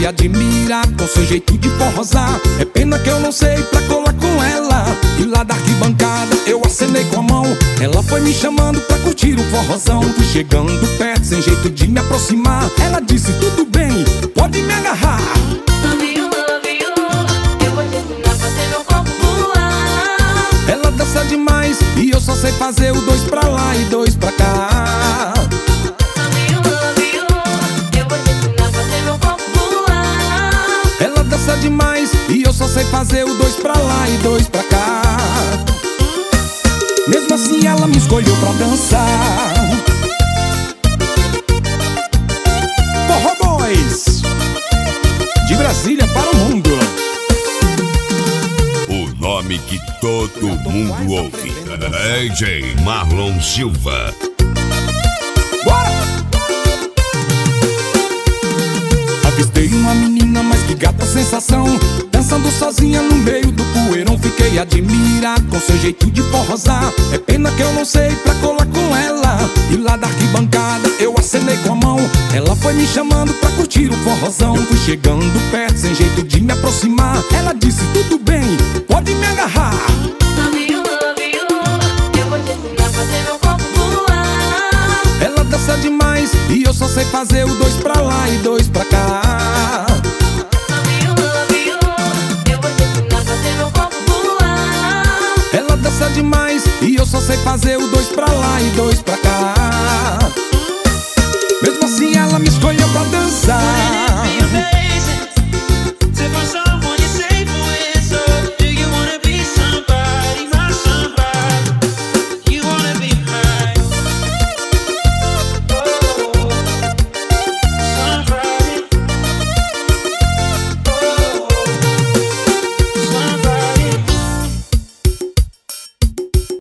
admirar com seu jeito de forrosar. É pena que eu não sei pra colar com ela. E lá da arquibancada eu acenei com a mão. Ela foi me chamando pra curtir o forrozão. Fui chegando perto sem jeito de me aproximar. Ela disse: tudo bem, pode me agarrar. Eu vou te ensinar a fazer meu corpo voar. Ela dança demais e eu só sei fazer o dois pra lá e dois pra cá. Ela dança demais e eu só sei fazer o dois pra lá e dois pra cá. Mesmo assim ela me escolheu pra dançar. Forró Boys, de Brasília para o mundo. O nome que todo mundo ouve: DJ Marlon Silva. Bora! Avistei uma menina, mas que gata sensação, dançando sozinha no meio do poeirão. Fiquei a admirar com seu jeito de forrosar. É pena que eu não sei pra colar com ela. E lá da arquibancada eu acenei com a mão. Ela foi me chamando pra curtir o forrozão. Fui chegando perto sem jeito de me aproximar. Ela disse: tudo bem, pode me agarrar. Eu vou te ensinar a fazer meu corpo voar. Ela dança demais e eu só sei fazer o dois pra lá e dois pra cá. Eu vou te ensinar a fazer meu corpo voar. Ela dança demais e eu só sei fazer o dois pra lá e dois pra cá.